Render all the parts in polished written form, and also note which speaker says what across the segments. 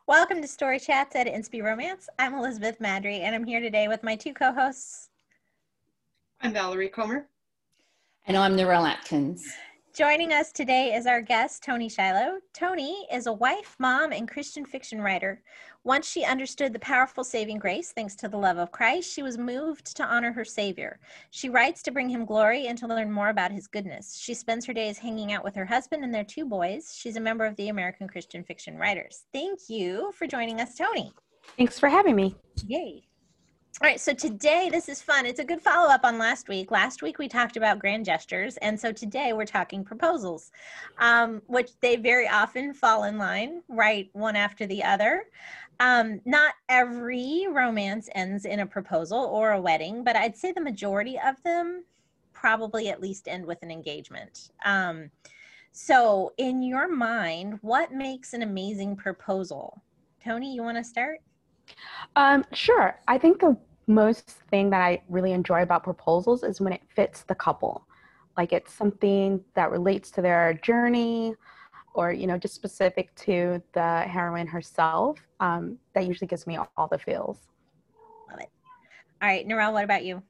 Speaker 1: Welcome to Story Chats at Inspi Romance. I'm Elizabeth Madry, and I'm here today with my two co-hosts.
Speaker 2: I'm Valerie Comer.
Speaker 3: And I'm Narelle Atkins.
Speaker 1: Joining us today is our guest, Toni Shiloh. Toni is a wife, mom, and Christian fiction writer. Once she understood the powerful saving grace, thanks to the love of Christ, she was moved to honor her Savior. She writes to bring him glory and to learn more about his goodness. She spends her days hanging out with her husband and their two boys. She's a member of the American Christian Fiction Writers. Thank you for joining us, Toni.
Speaker 4: Thanks for having me.
Speaker 1: Yay. All right, so today, this is fun. It's a good follow-up on last week. Last week, we talked about grand gestures, and so today we're talking proposals, which they very often fall in line, right, one after the other. Not every romance ends in a proposal or a wedding, but I'd say the majority of them probably at least end with an engagement. So in your mind, what makes an amazing proposal? Toni, you want to start?
Speaker 4: Sure. I think the most thing that I really enjoy about proposals is when it fits the couple. Like it's something that relates to their journey or, just specific to the heroine herself. That usually gives me all the feels.
Speaker 1: Love it. All right, Narelle, what about you?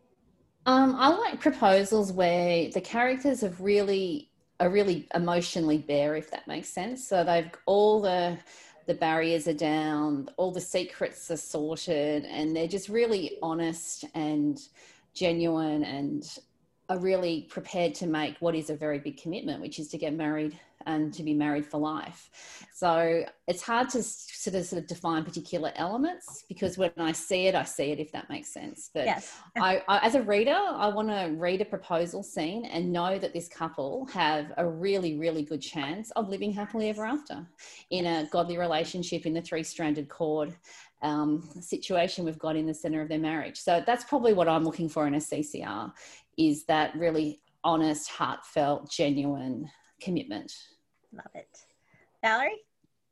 Speaker 3: I like proposals where the characters are really emotionally bare, if that makes sense. So they've all the barriers are down, all the secrets are sorted, and they're just really honest and genuine and are really prepared to make what is a very big commitment, which is to get married and to be married for life. So it's hard to sort of define particular elements because when I see it, if that makes sense. But
Speaker 1: yes.
Speaker 3: I, as a reader, I want to read a proposal scene and know that this couple have a really, really good chance of living happily ever after in a godly relationship in the three-stranded cord situation we've got in the center of their marriage. So that's probably what I'm looking for in a CCR, is that really honest, heartfelt, genuine commitment.
Speaker 1: Love it. Valerie?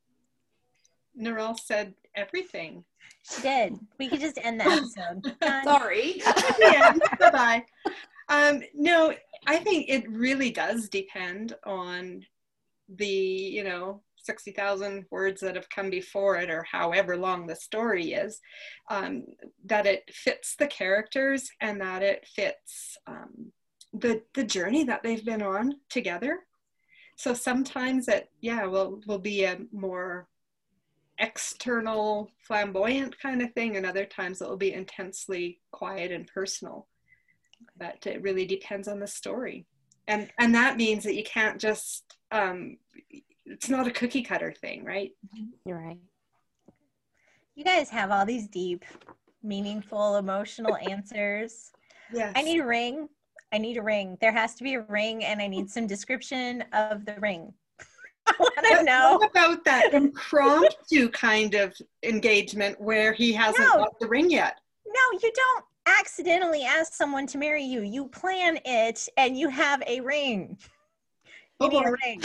Speaker 2: Narelle said everything.
Speaker 1: She did. We could just end the episode.
Speaker 3: Sorry.
Speaker 2: Yeah, bye-bye. No, I think it really does depend on the, 60,000 words that have come before it or however long the story is, that it fits the characters and that it fits the journey that they've been on together. So sometimes it, will be a more external, flamboyant kind of thing, and other times it will be intensely quiet and personal. But it really depends on the story. And that means that you can't just, it's not a cookie cutter thing, right?
Speaker 4: You're right.
Speaker 1: You guys have all these deep, meaningful, emotional answers.
Speaker 2: Yes.
Speaker 1: I need a ring. There has to be a ring, and I need some description of the ring. I want to know.
Speaker 2: What about that impromptu kind of engagement where he hasn't got the ring yet?
Speaker 1: No, you don't accidentally ask someone to marry you. You plan it, and you have a ring. You need a ring.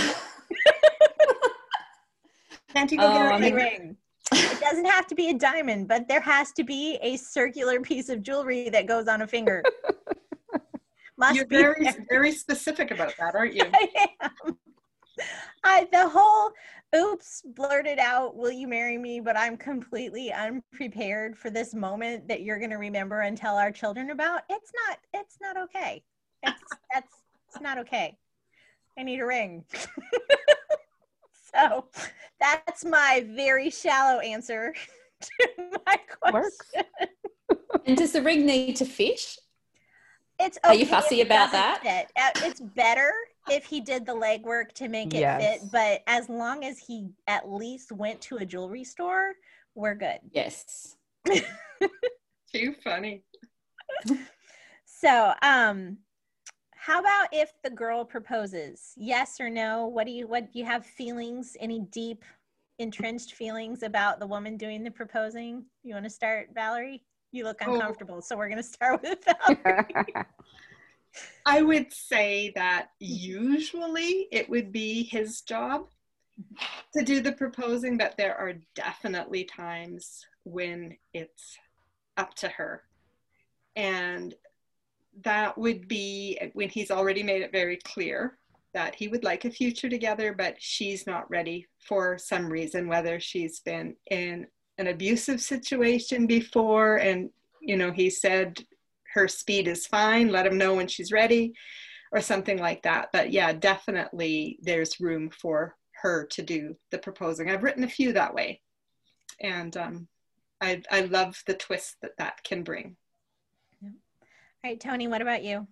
Speaker 2: Can't you go get
Speaker 1: a ring? It doesn't have to be a diamond, but there has to be a circular piece of jewelry that goes on a finger.
Speaker 2: You're very, very specific about that, aren't you?
Speaker 1: I am. The whole, oops, blurted out, will you marry me? But I'm completely unprepared for this moment that you're going to remember and tell our children about. It's not okay. It's not okay. I need a ring. So that's my very shallow answer to my question.
Speaker 4: Works.
Speaker 3: And does the ring need to fit?
Speaker 1: It's okay.
Speaker 3: Are you fussy about that?
Speaker 1: Fit. It's better if he did the legwork to make it fit, but as long as he at least went to a jewelry store, we're good.
Speaker 3: Yes.
Speaker 2: Too funny.
Speaker 1: So, how about if the girl proposes? Yes or no? What do you have feelings, any deep entrenched feelings about the woman doing the proposing? You want to start, Valerie? You look uncomfortable, so we're going to start with Valerie.
Speaker 2: I would say that usually it would be his job to do the proposing, but there are definitely times when it's up to her. And that would be when he's already made it very clear that he would like a future together, but she's not ready for some reason, whether she's been in an abusive situation before. And, you know, he said her speed is fine, let him know when she's ready or something like that. But yeah, definitely there's room for her to do the proposing. I've written a few that way. And I love the twist that that can bring.
Speaker 1: Yeah. All right, Tony, what about you?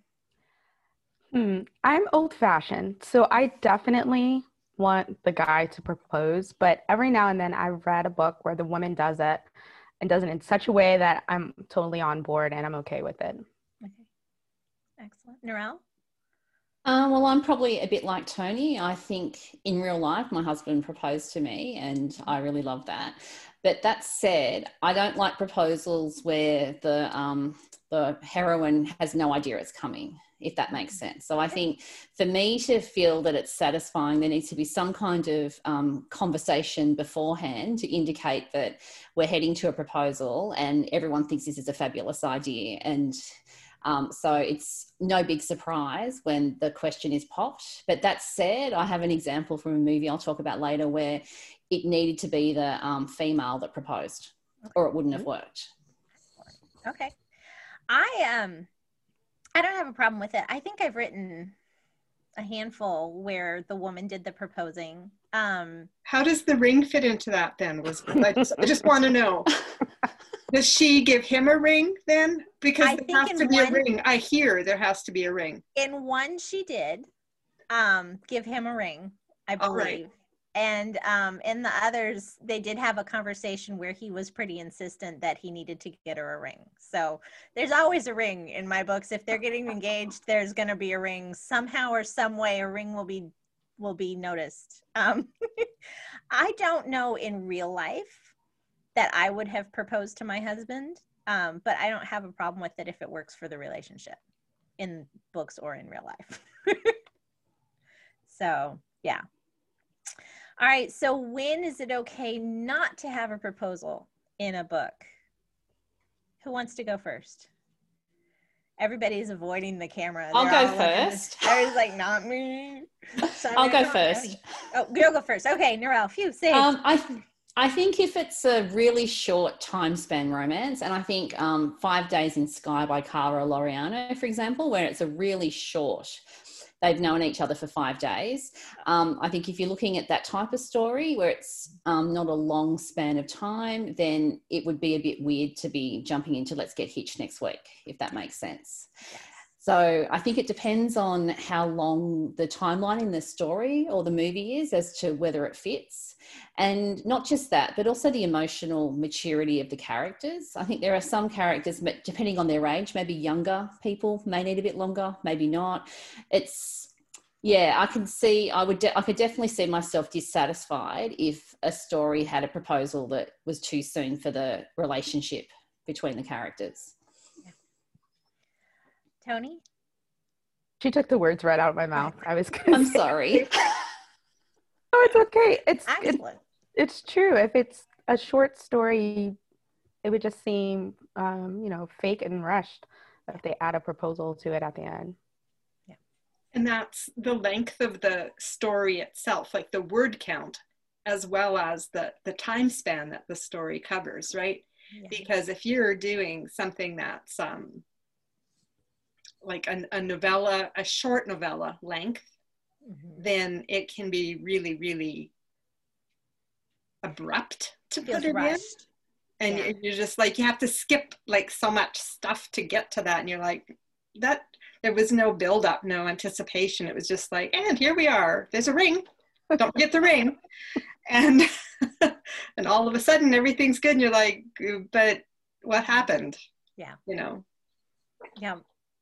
Speaker 4: I'm old-fashioned, so I definitely want the guy to propose, but every now and then I've read a book where the woman does it and does it in such a way that I'm totally on board and I'm okay with it.
Speaker 1: Okay, excellent. Narelle?
Speaker 3: Well, I'm probably a bit like Tony. I think in real life, my husband proposed to me and I really love that. But that said, I don't like proposals where the heroine has no idea it's coming, if that makes sense. So I think for me to feel that it's satisfying, there needs to be some kind of conversation beforehand to indicate that we're heading to a proposal and everyone thinks this is a fabulous idea. And so it's no big surprise when the question is popped. But that said, I have an example from a movie I'll talk about later where it needed to be the female that proposed, or it wouldn't have worked.
Speaker 1: Okay. I don't have a problem with it. I think I've written a handful where the woman did the proposing.
Speaker 2: How does the ring fit into that then? I just want to know. Does she give him a ring then? Because there has to be a ring. I hear there has to be a ring.
Speaker 1: In one, she did give him a ring, I believe. Right. And in the others, they did have a conversation where he was pretty insistent that he needed to get her a ring. So there's always a ring in my books. If they're getting engaged, there's going to be a ring. Somehow or some way, a ring will be noticed. I don't know in real life that I would have proposed to my husband, but I don't have a problem with it if it works for the relationship in books or in real life. So, yeah. All right, so when is it okay not to have a proposal in a book? Who wants to go first? Everybody's avoiding the camera.
Speaker 3: I'll go first.
Speaker 1: I was like, not me. So
Speaker 3: I'll go first.
Speaker 1: Oh, you'll go first. Okay, Narelle, phew, say
Speaker 3: I think if it's a really short time span romance, and I think 5 Days in Sky by Cara Laureano, for example, where it's a really short, they've known each other for 5 days. I think if you're looking at that type of story where it's not a long span of time, then it would be a bit weird to be jumping into let's get hitched next week, if that makes sense. Yes. So I think it depends on how long the timeline in the story or the movie is as to whether it fits. And not just that, but also the emotional maturity of the characters. I think there are some characters, depending on their age, maybe younger people may need a bit longer, maybe not. I could definitely see myself dissatisfied if a story had a proposal that was too soon for the relationship between the characters.
Speaker 1: Tony?
Speaker 4: She took the words right out of my mouth.
Speaker 3: I'm sorry.
Speaker 4: Oh, it's okay. It's true. If it's a short story, it would just seem, fake and rushed if they add a proposal to it at the end.
Speaker 2: Yeah. And that's the length of the story itself, like the word count, as well as the time span that the story covers, right? Yeah. Because if you're doing something that's like a novella, a short novella length, then it can be really, really abrupt to put it in. And you're just like, you have to skip like so much stuff to get to that. And you're like, there was no build up, no anticipation. It was just like, and here we are, there's a ring, don't forget the ring. And, and all of a sudden everything's good. And you're like, but what happened?
Speaker 1: Yeah.
Speaker 2: Yeah.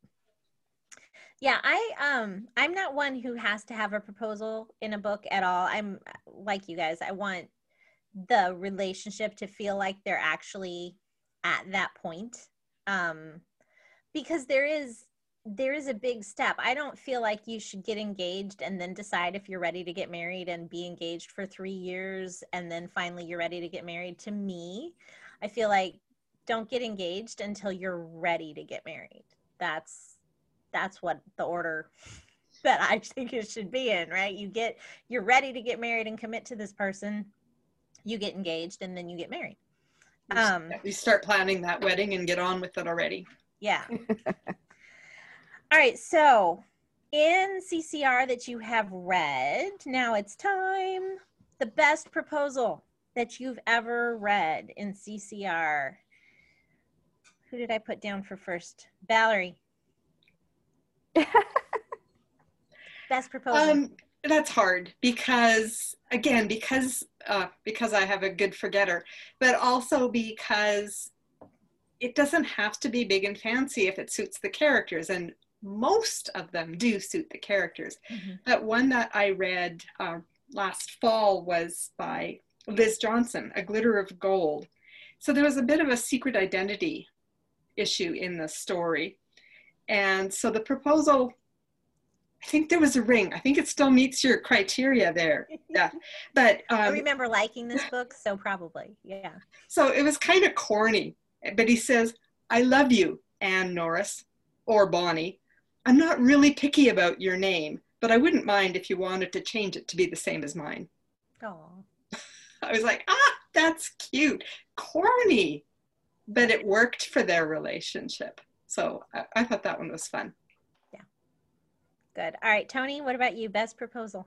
Speaker 1: Yeah, I'm not one who has to have a proposal in a book at all. I'm like you guys. I want the relationship to feel like they're actually at that point, because there is a big step. I don't feel like you should get engaged and then decide if you're ready to get married and be engaged for 3 years and then finally you're ready to get married. To me, I feel like don't get engaged until you're ready to get married. That's what the order that I think it should be in, right? You're ready to get married and commit to this person, you get engaged, and then you get married.
Speaker 2: You start planning that wedding and get on with it already.
Speaker 1: Yeah. All right, so in CCR that you have read, now it's time. The best proposal that you've ever read in CCR. Who did I put down for first? Valerie. Best proposal.
Speaker 2: That's hard because, again, because I have a good forgetter, but also because it doesn't have to be big and fancy if it suits the characters, and most of them do suit the characters.
Speaker 1: Mm-hmm.
Speaker 2: But one that I read last fall was by Liz Johnson, A Glitter of Gold. So there was a bit of a secret identity issue in the story. And so the proposal, I think there was a ring. I think it still meets your criteria there. Yeah. But
Speaker 1: I remember liking this book, so probably, yeah.
Speaker 2: So it was kind of corny, but he says, I love you, Anne Norris, or Bonnie. I'm not really picky about your name, but I wouldn't mind if you wanted to change it to be the same as mine.
Speaker 1: Oh.
Speaker 2: I was like, that's cute. Corny, but it worked for their relationship. So I thought that one was fun.
Speaker 1: Yeah. Good. All right, Tony, what about you? Best proposal?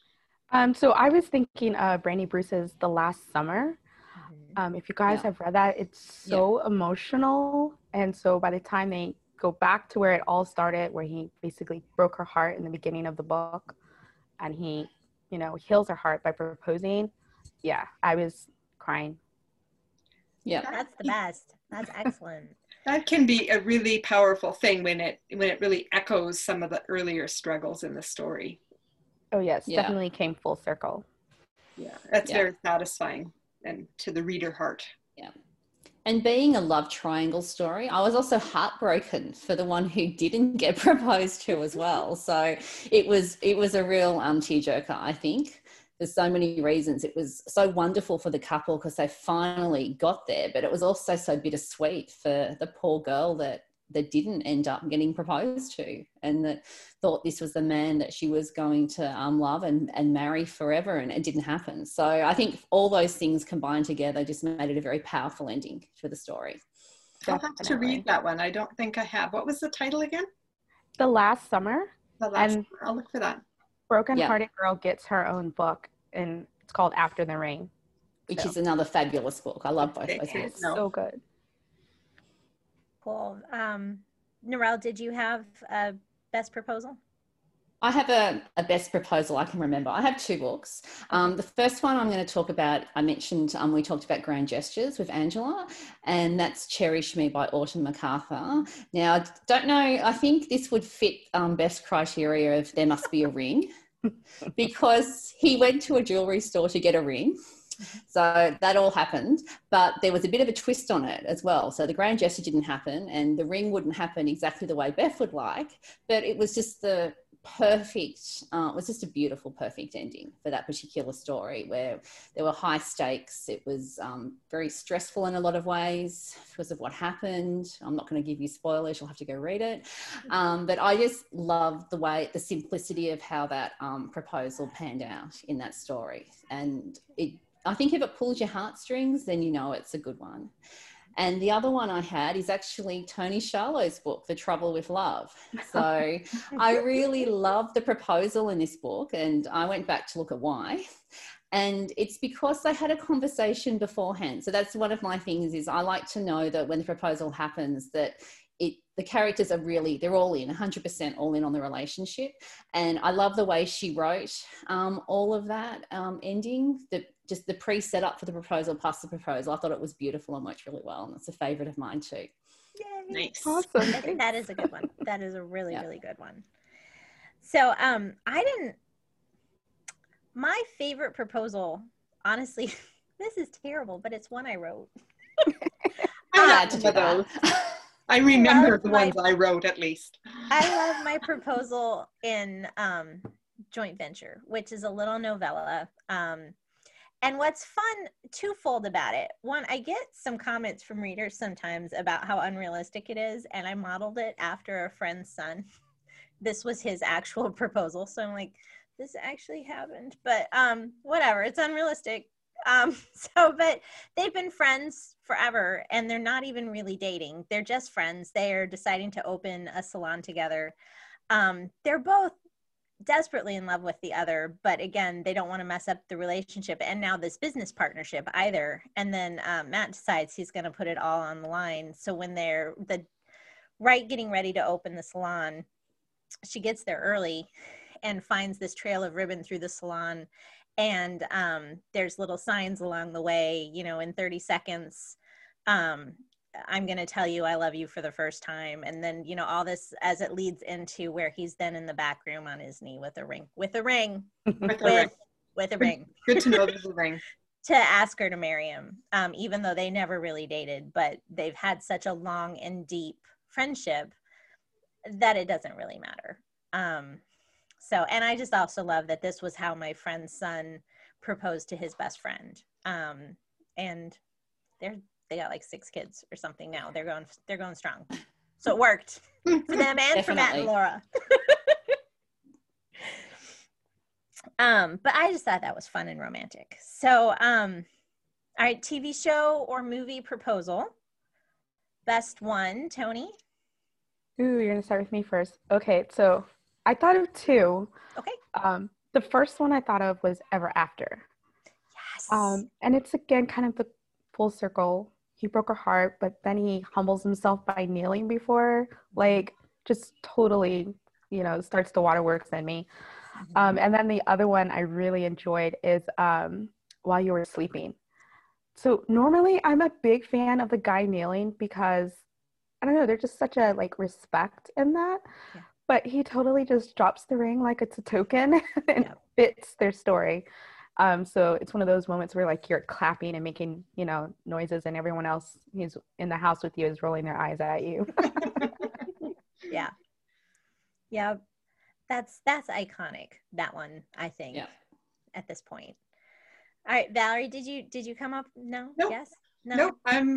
Speaker 4: So I was thinking Brandy Bruce's The Last Summer. If you guys have read that, it's so emotional. And so by the time they go back to where it all started, where he basically broke her heart in the beginning of the book, and he, heals her heart by proposing. Yeah, I was crying.
Speaker 3: Yeah.
Speaker 1: That's the best. That's excellent.
Speaker 2: That can be a really powerful thing when it really echoes some of the earlier struggles in the story.
Speaker 4: Oh yes, definitely came full circle.
Speaker 2: Yeah, that's very satisfying and to the reader heart.
Speaker 3: Yeah. And being a love triangle story, I was also heartbroken for the one who didn't get proposed to as well. So it was a real tearjerker, I think. There's so many reasons. It was so wonderful for the couple because they finally got there, but it was also so bittersweet for the poor girl that didn't end up getting proposed to, and that thought this was the man that she was going to love and marry forever, and it didn't happen. So I think all those things combined together just made it a very powerful ending for the story.
Speaker 2: I'll have to read that one. I don't think I have. What was the title again?
Speaker 4: The Last Summer.
Speaker 2: Summer. I'll look for that.
Speaker 4: Broken Hearted Girl gets her own book, and it's called After the Rain.
Speaker 3: Which is another fabulous book. I love both those books.
Speaker 4: It's so good.
Speaker 1: Cool. Narelle, did you have a best proposal?
Speaker 3: I have a best proposal I can remember. I have two books. The first one I'm going to talk about, I mentioned we talked about Grand Gestures with Angela, and that's Cherish Me by Autumn MacArthur. Now, I don't know, I think this would fit best criteria of there must be a ring, because he went to a jewellery store to get a ring. So that all happened, but there was a bit of a twist on it as well. So the grand gesture didn't happen, and the ring wouldn't happen exactly the way Beth would like, but it was just the perfect, it was just a beautiful, perfect ending for that particular story, where there were high stakes. It was very stressful in a lot of ways because of what happened. I'm not going to give you spoilers. You'll have to go read it. But I just love the simplicity of how that proposal panned out in that story. And I think if it pulls your heartstrings, then you know it's a good one. And the other one I had is actually Tony Shalhoub's book, The Trouble with Love. So I really love the proposal in this book, and I went back to look at why. And it's because they had a conversation beforehand. So that's one of my things, is I like to know that when the proposal happens, that the characters are really, they're all in, 100% all in on the relationship. And I love the way she wrote all of that ending, just the pre-setup for the proposal plus the proposal. I thought it was beautiful and worked really well. And it's a favourite of mine too.
Speaker 1: Yay.
Speaker 2: Nice.
Speaker 4: Awesome.
Speaker 1: That is a good one. That is a really, really good one. So my favorite proposal, honestly, this is terrible, but it's one I wrote.
Speaker 2: I remember the ones I wrote, at least.
Speaker 1: I love my proposal in Joint Venture, which is a little novella. And what's fun, twofold about it. One, I get some comments from readers sometimes about how unrealistic it is, and I modeled it after a friend's son this was his actual proposal. So I'm like, this actually happened, but whatever, it's unrealistic. But they've been friends forever, and they're not even really dating. They're just friends. They are deciding to open a salon together. They're both desperately in love with the other, but again, they don't want to mess up the relationship and now this business partnership either. And then Matt decides he's going to put it all on the line. So when they're getting ready to open the salon, she gets there early and finds this trail of ribbon through the salon. And there's little signs along the way, in 30 seconds, I'm going to tell you I love you for the first time. And then, all this as it leads into where he's then in the back room on his knee with a ring. With a ring.
Speaker 2: Good to know there's a ring.
Speaker 1: To ask her to marry him, even though they never really dated, but they've had such a long and deep friendship that it doesn't really matter. And I just also love that this was how my friend's son proposed to his best friend. And they got like 6 kids or something now. They're going strong. So it worked for them and for Matt and Laura. But I just thought that was fun and romantic. So, all right, TV show or movie proposal. Best one, Tony?
Speaker 4: Ooh, you're gonna start with me first. Okay, so I thought of 2.
Speaker 1: Okay.
Speaker 4: The first one I thought of was Ever After.
Speaker 1: Yes.
Speaker 4: And it's again kind of the full circle. He broke her heart, but then he humbles himself by kneeling before, like just totally, starts the waterworks in me. And then the other one I really enjoyed is While You Were Sleeping. So normally I'm a big fan of the guy kneeling because, I don't know, there's just such a respect in that. Yeah. But he totally just drops the ring like it's a token and fits their story. So it's one of those moments where you're clapping and making, noises, and everyone else who's in the house with you is rolling their eyes at you.
Speaker 1: Yeah. Yeah. That's iconic. That one, I think, at this point. All right, Valerie, did you come up? No?
Speaker 2: Nope.
Speaker 1: Yes? No.
Speaker 2: Nope.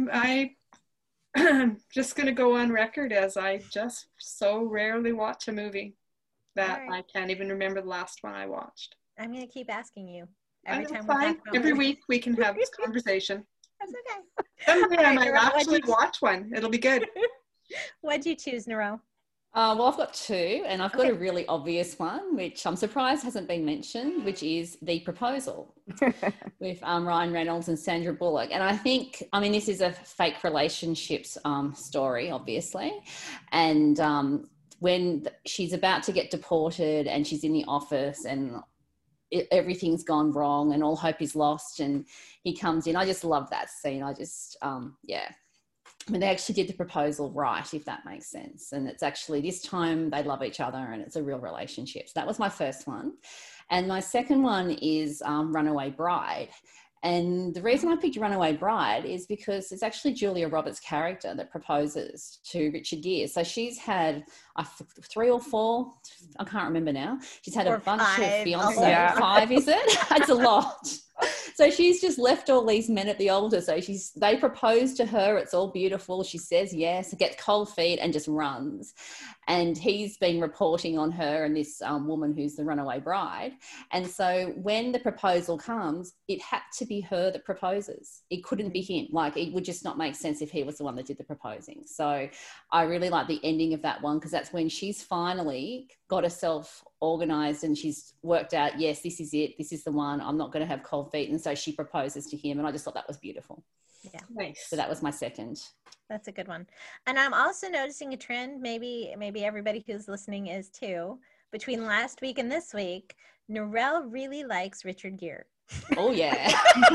Speaker 2: I'm just going to go on record as I just so rarely watch a movie that I can't even remember the last one I watched.
Speaker 1: I'm going to keep asking you. Every time
Speaker 2: Every week we can have this conversation.
Speaker 1: That's okay.
Speaker 2: Someday I might actually watch one. It'll be good.
Speaker 1: What'd you choose, Narelle?
Speaker 3: Well, I've got 2, and I've got a really obvious one, which I'm surprised hasn't been mentioned, which is The Proposal with Ryan Reynolds and Sandra Bullock. And I think, this is a fake relationships story, obviously. And when she's about to get deported and she's in the office and everything's gone wrong and all hope is lost and he comes in, I just love that scene. I just, they actually did the proposal right, if that makes sense. And it's actually, this time they love each other and it's a real relationship. So that was my first one. And my second one is Runaway Bride. And the reason I picked Runaway Bride is because it's actually Julia Roberts' character that proposes to Richard Gere. So she's had 3 or 4, I can't remember now. She's had a bunch of fiancés.
Speaker 4: Yeah.
Speaker 3: 5, is it? That's a lot. So she's just left all these men at the altar. So they propose to her. It's all beautiful. She says yes, gets cold feet and just runs. And he's been reporting on her and this woman who's the runaway bride. And so when the proposal comes, it had to be her that proposes. It couldn't be him. It would just not make sense if he was the one that did the proposing. So I really like the ending of that one because that's when she's finally got herself organised and she's worked out, yes, this is it. This is the one. I'm not going to have cold feet. And so she proposes to him. And I just thought that was beautiful.
Speaker 1: Yeah.
Speaker 2: Nice.
Speaker 3: So that was my second.
Speaker 1: That's a good one. And I'm also noticing a trend, maybe everybody who's listening is too, between last week and this week, Narelle really likes Richard Gere.
Speaker 3: Oh, yeah.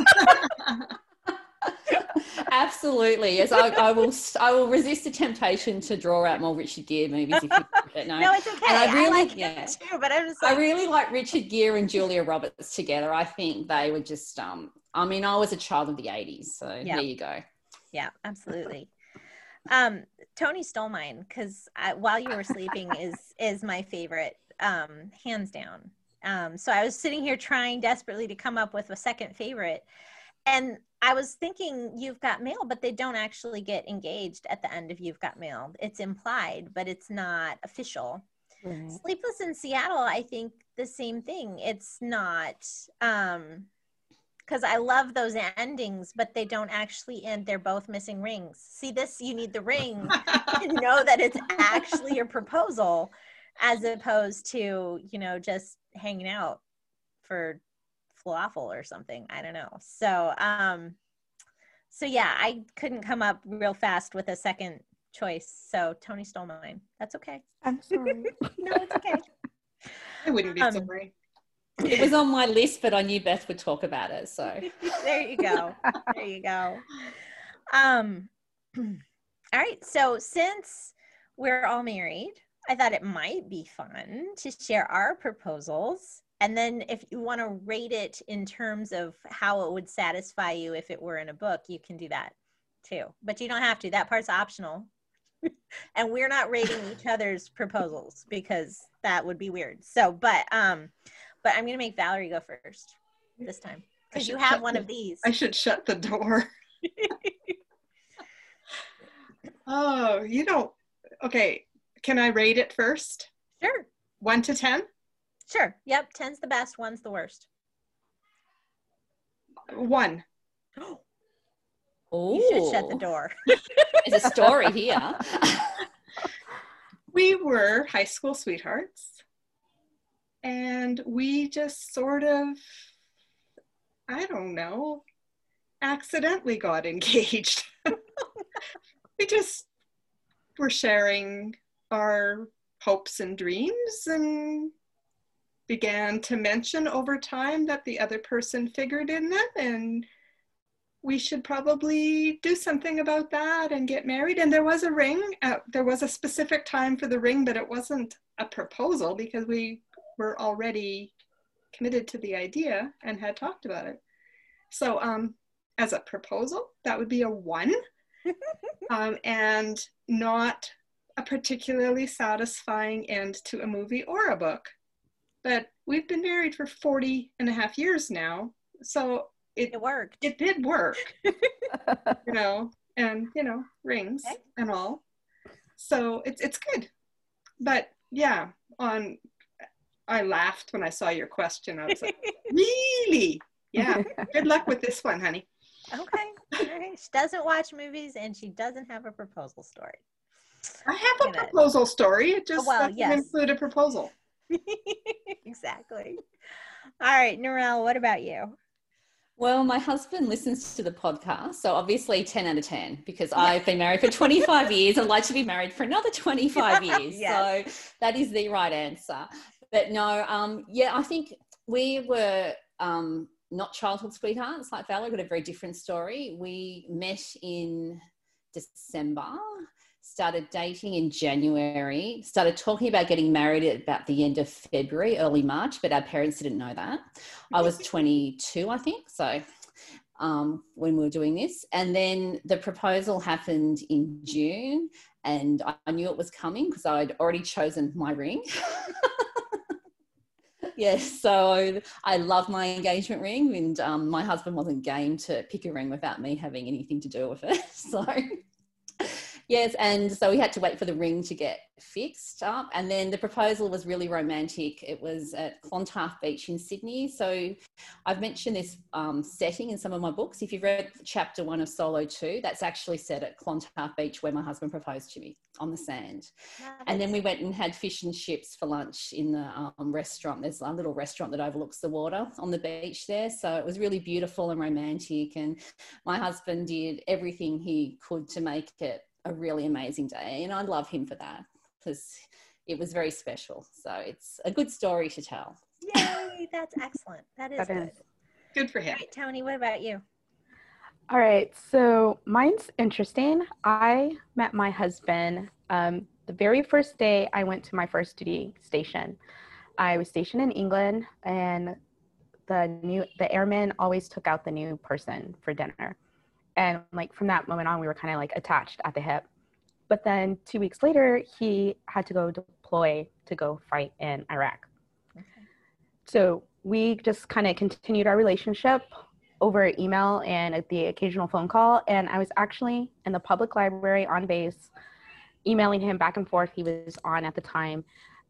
Speaker 3: Absolutely. Yes, I will resist the temptation to draw out more Richard Gere movies. If you, but no,
Speaker 1: it's okay.
Speaker 3: And I really
Speaker 1: like him too, but I'm just
Speaker 3: I really like Richard Gere and Julia Roberts together. I think they were just, I was a child of the 80s, so there you go.
Speaker 1: Yeah, absolutely. Tony stole mine because While You Were Sleeping is my favorite, hands down. So I was sitting here trying desperately to come up with a second favorite. And I was thinking You've Got Mail, but they don't actually get engaged at the end of You've Got Mail. It's implied, but it's not official.
Speaker 4: Right.
Speaker 1: Sleepless in Seattle, I think the same thing. It's not, because I love those endings, but they don't actually end. They're both missing rings. See, this, you need the ring to know that it's actually a proposal, as opposed to, you know, just hanging out for falafel or something. I don't know. So, so yeah, I couldn't come up real fast with a second choice. So Tony stole mine. That's okay.
Speaker 4: I'm sorry.
Speaker 1: No, it's okay.
Speaker 2: I wouldn't be sorry.
Speaker 3: It was on my list, but I knew Beth would talk about it. So
Speaker 1: There you go. There you go. All right. So since we're all married, I thought it might be fun to share our proposals. And then if you want to rate it in terms of how it would satisfy you if it were in a book, you can do that too. But you don't have to. That part's optional. And we're not rating each other's proposals because that would be weird. So, but I'm going to make Valerie go first this time because you have one of these.
Speaker 2: I should shut the door. Oh, you don't. Okay. Can I rate it first?
Speaker 1: Sure.
Speaker 2: 1 to 10?
Speaker 1: Sure. Yep. 10's the best. 1's the worst.
Speaker 2: 1.
Speaker 3: oh,
Speaker 1: You should shut the door.
Speaker 3: There's a story here.
Speaker 2: We were high school sweethearts, and we just sort of, I don't know, accidentally got engaged. We just were sharing our hopes and dreams and began to mention over time that the other person figured in them, and we should probably do something about that and get married. And there was a ring. There was a specific time for the ring, but it wasn't a proposal because we were already committed to the idea and had talked about it. So as a proposal, that would be a 1. And not a particularly satisfying end to a movie or a book. But we've been married for 40 and a half years now. So it
Speaker 1: worked.
Speaker 2: It did work, you know, and, you know, rings and all. So it's good. But yeah, I laughed when I saw your question. I was like, really? Yeah. Good luck with this one, honey.
Speaker 1: Okay. All right. She doesn't watch movies and she doesn't have a proposal story.
Speaker 2: I have a proposal story. It just doesn't include a proposal.
Speaker 1: Exactly. All right, Narelle, what about you?
Speaker 3: Well, my husband listens to the podcast, so obviously 10 out of 10 because I've been married for 25 years. I'd like to be married for another 25 years. Yes. So that is the right answer. But no, yeah, I think we were not childhood sweethearts like Valerie, got a very different story. We met in December, started dating in January, started talking about getting married at about the end of February, early March, but our parents didn't know that. I was 22, I think, so when we were doing this. And then the proposal happened in June, and I knew it was coming because I'd already chosen my ring. Yes, so I love my engagement ring, and my husband wasn't game to pick a ring without me having anything to do with it. So yes, and so we had to wait for the ring to get fixed up, and then the proposal was really romantic. It was at Clontarf Beach in Sydney. So I've mentioned this setting in some of my books. If you've read chapter 1 of Solo 2, that's actually set at Clontarf Beach where my husband proposed to me on the sand. And then we went and had fish and chips for lunch in the restaurant. There's a little restaurant that overlooks the water on the beach there. So it was really beautiful and romantic, and my husband did everything he could to make it a really amazing day, and I love him for that because it was very special. So it's a good story to tell.
Speaker 1: Yay, that's excellent. That is good.
Speaker 2: Good for him.
Speaker 1: All right, Tony, what about you?
Speaker 4: All right, so mine's interesting. I met my husband the very first day I went to my first duty station. I was stationed in England, and the airman always took out the new person for dinner. And like from that moment on, we were kind of like attached at the hip. But then 2 weeks later, he had to go deploy to go fight in Iraq. Okay. So we just kind of continued our relationship over email and the occasional phone call. And I was actually in the public library on base, emailing him back and forth. He was on at the time.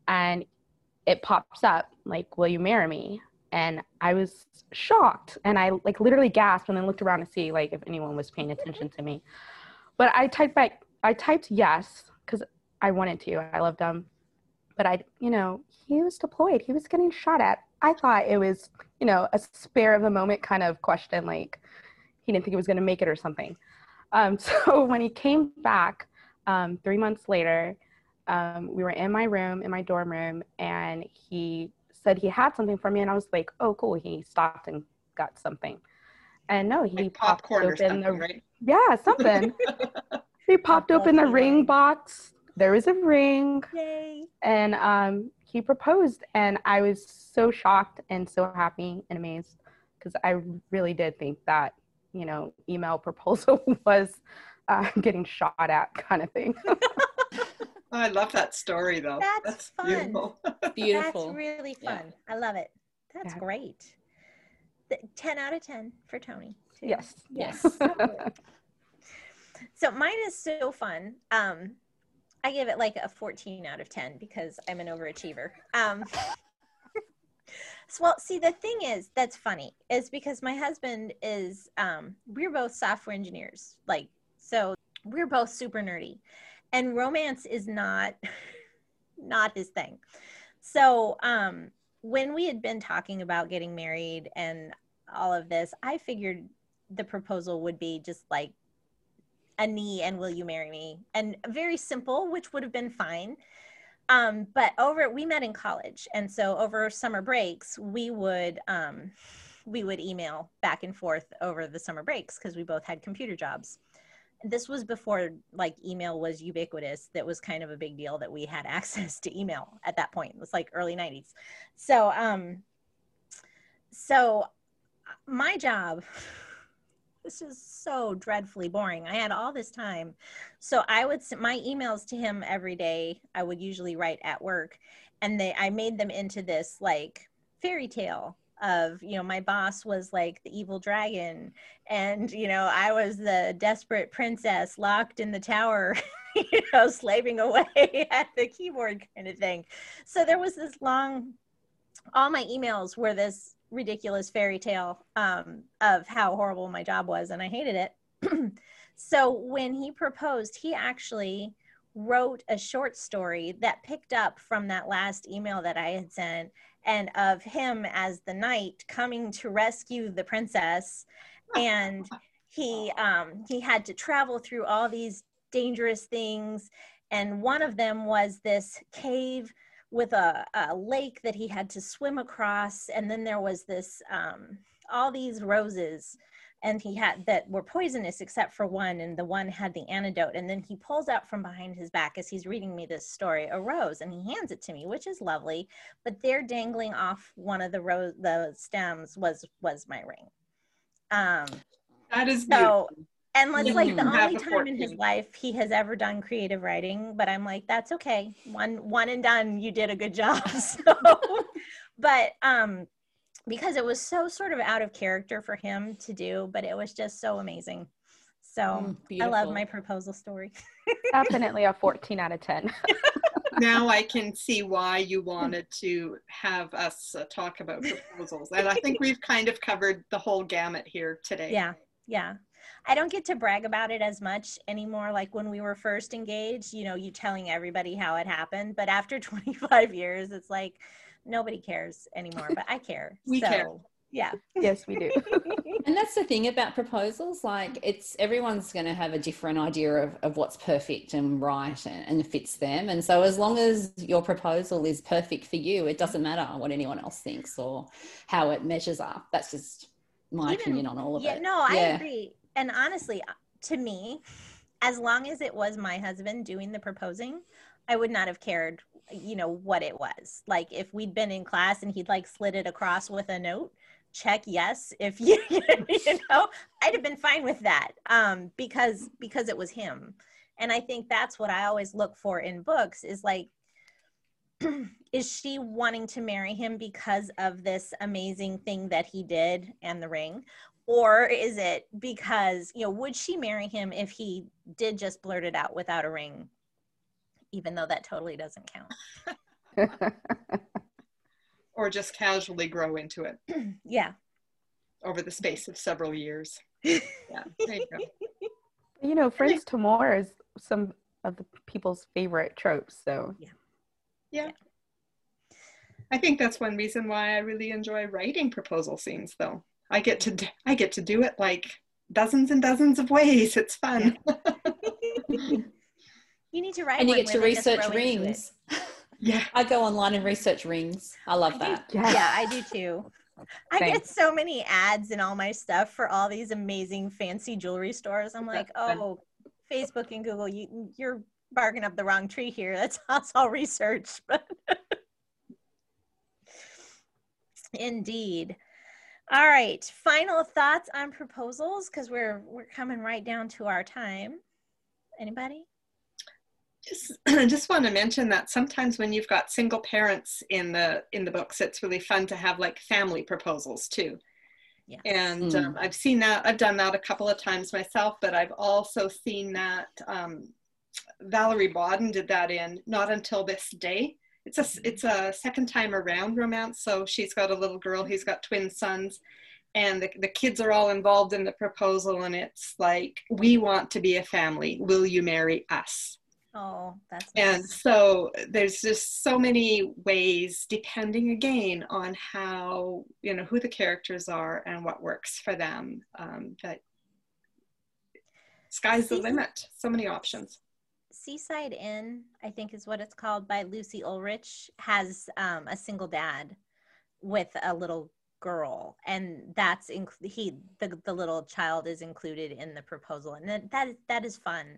Speaker 4: and it pops up like, will you marry me? And I was shocked, and I like literally gasped and then looked around to see like if anyone was paying attention to me. But I typed yes because I wanted to. I loved him. But he was deployed. He was getting shot at. I thought it was, a spare of the moment kind of question, like he didn't think he was going to make it or something. So when he came back 3 months later, we were in my dorm room, and he said he had something for me, and I was like, oh, cool. He stopped and got something. And no, he
Speaker 2: like
Speaker 4: popped
Speaker 2: popcorn or
Speaker 4: open
Speaker 2: something, right?
Speaker 4: Yeah, something. He popped open the ring box. There was a ring.
Speaker 1: Yay.
Speaker 4: And he proposed, and I was so shocked and so happy and amazed, because I really did think that, email proposal was getting shot at kind of thing.
Speaker 2: Oh, I love that story, though.
Speaker 1: That's fun.
Speaker 2: Beautiful.
Speaker 3: Beautiful.
Speaker 1: That's really fun.
Speaker 3: Yeah.
Speaker 1: I love it. That's
Speaker 4: Yeah.
Speaker 1: great. 10 out of 10 for Tony, too.
Speaker 4: Yes.
Speaker 3: Yes.
Speaker 1: So mine is so fun. I give it like a 14 out of 10 because I'm an overachiever. Well, see, the thing is that's funny is because my husband is, we're both software engineers. So we're both super nerdy, and romance is not his thing. So when we had been talking about getting married and all of this, I figured the proposal would be just like a knee and will you marry me, and very simple, which would have been fine. But we met in college, and so over summer breaks we would email back and forth over the summer breaks because we both had computer jobs. This was before like email was ubiquitous. That was kind of a big deal that we had access to email at that point. It was like early 90s. So my job, this is so dreadfully boring. I had all this time. So I would send my emails to him every day. I would usually write at work, and I made them into this like fairy tale of, my boss was like the evil dragon, and, I was the desperate princess locked in the tower, slaving away at the keyboard kind of thing. So there was this all my emails were this ridiculous fairy tale of how horrible my job was, and I hated it. So when he proposed, he actually wrote a short story that picked up from that last email that I had sent, and of him as the knight coming to rescue the princess. And he had to travel through all these dangerous things, and one of them was this cave with a lake that he had to swim across, and then there was this all these roses, and he had that were poisonous except for one, and the one had the antidote. And then he pulls out from behind his back as he's reading me this story a rose, and he hands it to me, which is lovely, but there dangling off one of the stems was my ring.
Speaker 2: That is beautiful.
Speaker 1: And it's like the only time
Speaker 2: 14.
Speaker 1: in his life he has ever done creative writing, but I'm like, that's okay. One and done, you did a good job. So, but because it was so sort of out of character for him to do, but it was just so amazing. So I love my proposal story.
Speaker 4: Definitely a 14 out of 10.
Speaker 2: Now I can see why you wanted to have us talk about proposals. And I think we've kind of covered the whole gamut here today.
Speaker 1: Yeah. I don't get to brag about it as much anymore. Like when we were first engaged, you telling everybody how it happened. But after 25 years, it's like nobody cares anymore. But I care.
Speaker 2: We care.
Speaker 1: Yeah.
Speaker 4: Yes, we do.
Speaker 3: And that's the thing about proposals. Like everyone's going to have a different idea of what's perfect and right and fits them. And so as long as your proposal is perfect for you, it doesn't matter what anyone else thinks or how it measures up. That's just my opinion on all of it.
Speaker 1: No, I agree. And honestly, to me, as long as it was my husband doing the proposing, I would not have cared, what it was. Like if we'd been in class and he'd like slid it across with a note, check yes. If I'd have been fine with that because it was him. And I think that's what I always look for in books is like, is she wanting to marry him because of this amazing thing that he did and the ring? Or is it because, would she marry him if he did just blurt it out without a ring, even though that totally doesn't count?
Speaker 2: Or just casually grow into it
Speaker 1: Yeah.
Speaker 2: over the space of several years. Yeah, there you go.
Speaker 4: You know, friends to more is some of the people's favorite tropes. So
Speaker 2: Yeah. I think that's one reason why I really enjoy writing proposal scenes, though. I get to do it like dozens and dozens of ways. It's fun.
Speaker 1: You need to write
Speaker 3: And you
Speaker 1: one
Speaker 3: get to
Speaker 1: where they just
Speaker 3: research
Speaker 1: grow into it.
Speaker 3: rings.
Speaker 2: Yeah.
Speaker 3: I go online and research rings. I love that.
Speaker 1: Yeah, I do too. I
Speaker 4: Same.
Speaker 1: get so many ads in all my stuff for all these amazing fancy jewelry stores. I'm like, oh, Facebook and Google, you're barking up the wrong tree here. That's all research. But indeed. All right. Final thoughts on proposals, because we're coming right down to our time. Anybody?
Speaker 2: Just want to mention that sometimes when you've got single parents in the books, it's really fun to have like family proposals too.
Speaker 1: Yeah.
Speaker 2: And I've seen that. I've done that a couple of times myself, but I've also seen that Valerie Bodden did that in Not Until This Day. It's a second time around romance. So she's got a little girl, he's got twin sons, and the kids are all involved in the proposal, and it's like, we want to be a family. Will you marry us?
Speaker 1: Oh, that's nice.
Speaker 2: And so there's just so many ways, depending again on how, who the characters are and what works for them, that sky's the limit. So many options.
Speaker 1: Seaside Inn, I think is what it's called, by Lucy Ulrich, has a single dad with a little girl, and that's the little child is included in the proposal, and that is fun.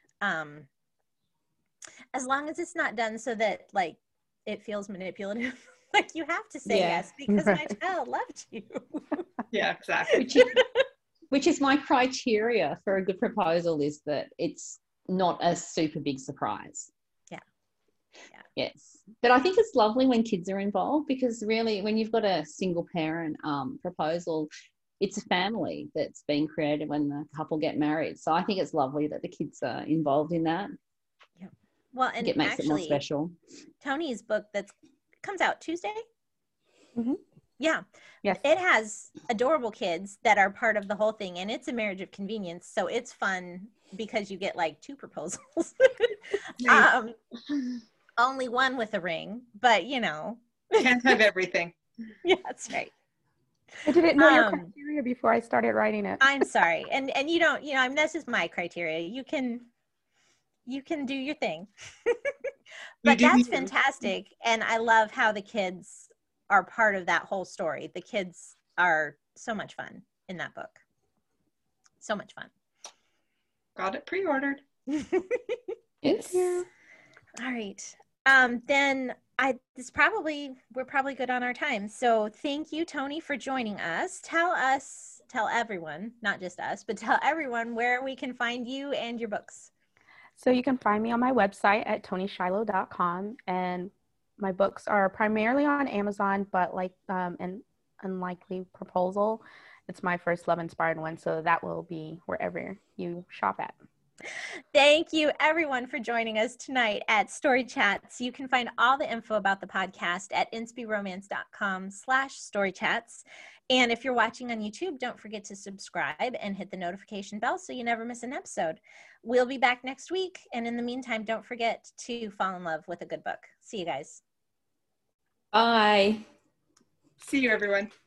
Speaker 1: As long as it's not done so that like it feels manipulative, like you have to say yes because my child loved you. Yeah, exactly.
Speaker 3: Which is my criteria for a good proposal, is that it's not a super big surprise.
Speaker 1: Yeah.
Speaker 3: Yes. But I think it's lovely when kids are involved, because really when you've got a single parent proposal, it's a family that's being created when the couple get married. So I think it's lovely that the kids are involved in that.
Speaker 1: Well, and
Speaker 3: it makes it more special.
Speaker 1: Tony's book that comes out Tuesday.
Speaker 4: Mm-hmm.
Speaker 1: Yeah.
Speaker 4: Yes.
Speaker 1: It has adorable kids that are part of the whole thing, and it's a marriage of convenience. So it's fun because you get like two proposals. Only one with a ring, but
Speaker 2: can't have everything.
Speaker 1: Yeah, that's right.
Speaker 4: I didn't know your criteria before I started writing it.
Speaker 1: I'm sorry. And you don't, I mean, that's just my criteria. You can do your thing. But that's fantastic. And I love how the kids are part of that whole story. The kids are so much fun in that book. So much fun.
Speaker 2: Got it pre-ordered.
Speaker 3: Yes.
Speaker 1: All right. Then we're probably good on our time. So thank you, Tony, for joining us. Tell everyone, not just us, but tell everyone where we can find you and your books.
Speaker 4: So you can find me on my website at tonyshiloh.com, and my books are primarily on Amazon, but like an Unlikely Proposal, it's my first love-inspired one, so that will be wherever you shop at.
Speaker 1: Thank you, everyone, for joining us tonight at Story Chats. You can find all the info about the podcast at inspiromance.com/storychats. And if you're watching on YouTube, don't forget to subscribe and hit the notification bell so you never miss an episode. We'll be back next week. And in the meantime, don't forget to fall in love with a good book. See you guys.
Speaker 3: Bye.
Speaker 2: See you, everyone.